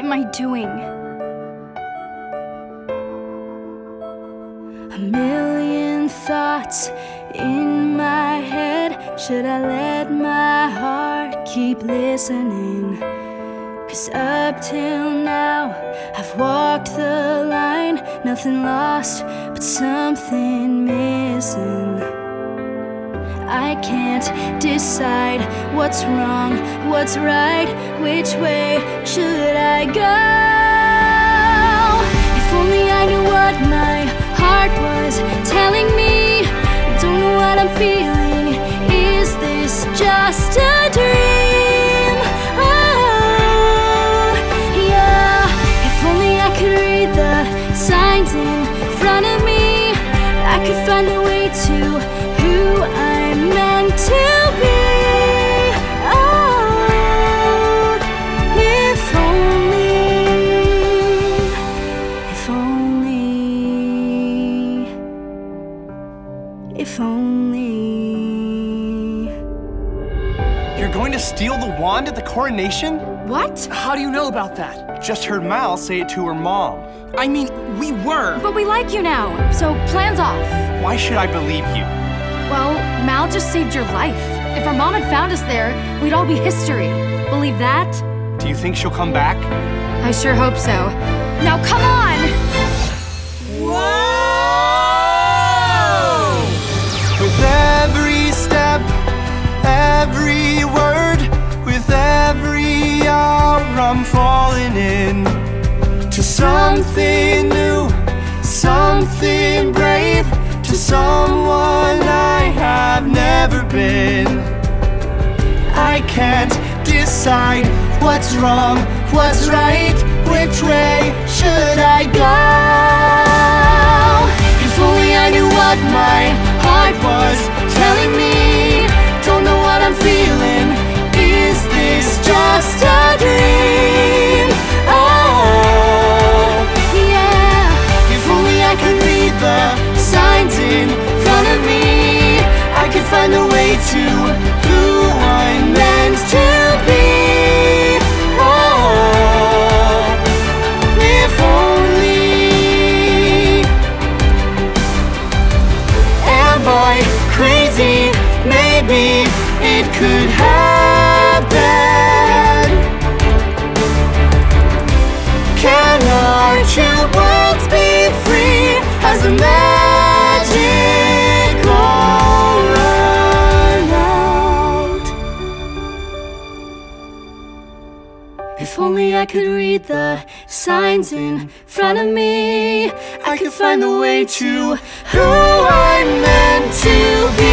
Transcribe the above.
am I doing? A million thoughts in my head. Should I let my heart keep listening? 'Cause up till now I've walked the line. Nothing lost, but something missing. I can't decide what's wrong, what's right. Which way should I go? If only I knew what my heart was telling me. Don't know what I'm feeling. Is this just a dream? Oh, yeah. If only I could read the signs in front of me, I could find a way to who I'm meant to be. Oh, if only, if only, if only. You're going to steal the wand at the coronation? What? How do you know about that? Just heard Mal say it to her mom. I mean, we were. But we like you now, so plans off. Why should I believe you? Well, Mal just saved your life. If our mom had found us there, we'd all be history. Believe that? Do you think she'll come back? I sure hope so. Now come on! Whoa! With every step, every word, with every hour I'm falling in to something new, something brave, to someone I have never been. I can't decide what's wrong, what's right. Which way should I go? If only I knew what my heart was telling me. Don't know what I'm feeling. Is this just a dream? Oh, yeah. If only I could read the signs in front of me, I could find a way to who I'm meant to be. Oh, if only. Am I crazy? Maybe it could happen. Can our two worlds be free as the magic all run out? If only I could read the signs in front of me, I could find the way to who I'm meant to be.